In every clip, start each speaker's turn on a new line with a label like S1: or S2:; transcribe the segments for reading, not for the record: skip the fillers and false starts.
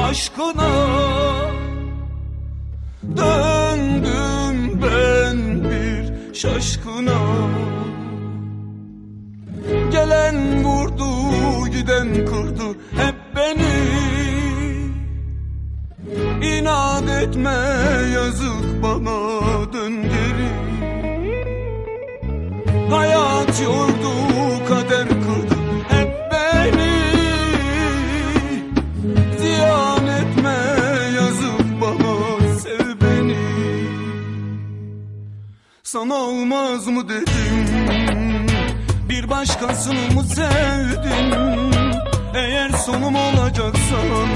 S1: aşkına. Döndüm ben bir şaşkına. Gelen vurdu, giden kırdı hep beni. İnat etme yazık bana, dön geri. Hayat yordu, kader kırdı hep beni. Ziyan etme yazık bana, sev beni. Sana olmaz mı dedim, bir başkasını mı sevdim? Eğer sonum olacaksan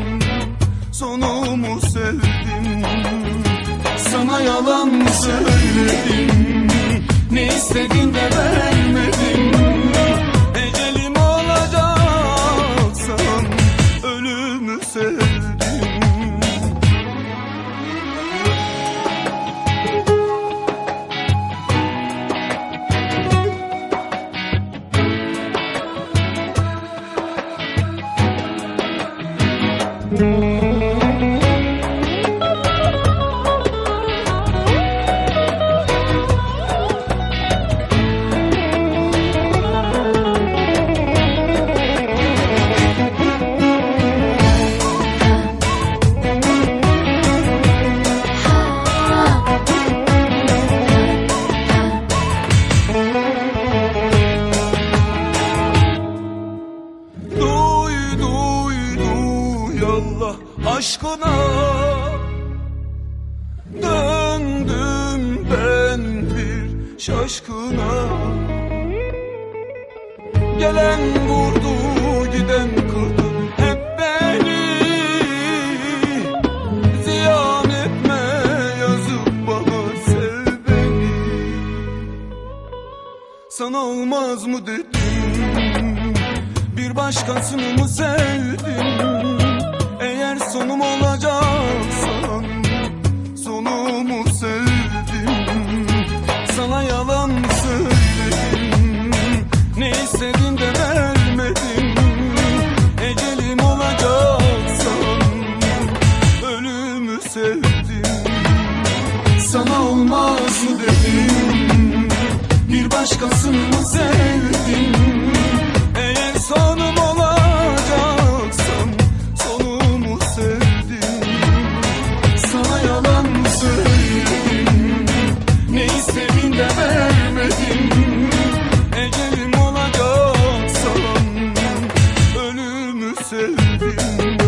S1: sonumu sevdim. Sana yalan mı söyledim, ne istedin de vermedim. Ecelim olacaksan ölümü sevdim. Allah aşkına, döndüm ben bir şaşkına. Gelen vurdu, giden kırdı hep beni. Ziyan etme yazık bana, sev beni. Sana olmaz mı dedim, bir başkasını mı sevdim? Eğer sonum olacaksan sonumu sevdim. Sana yalan söyledim, ne istedin de vermedim. Ecelim olacaksan ölümü sevdim. Sana olmaz mı dedim, bir başkasını mı sevdim? Eğer sonum olacaksan sonumu sevdim. Sana yalan söyledim, ne istedin de vermedim. Ecelim olacaksan ölümü sevdim.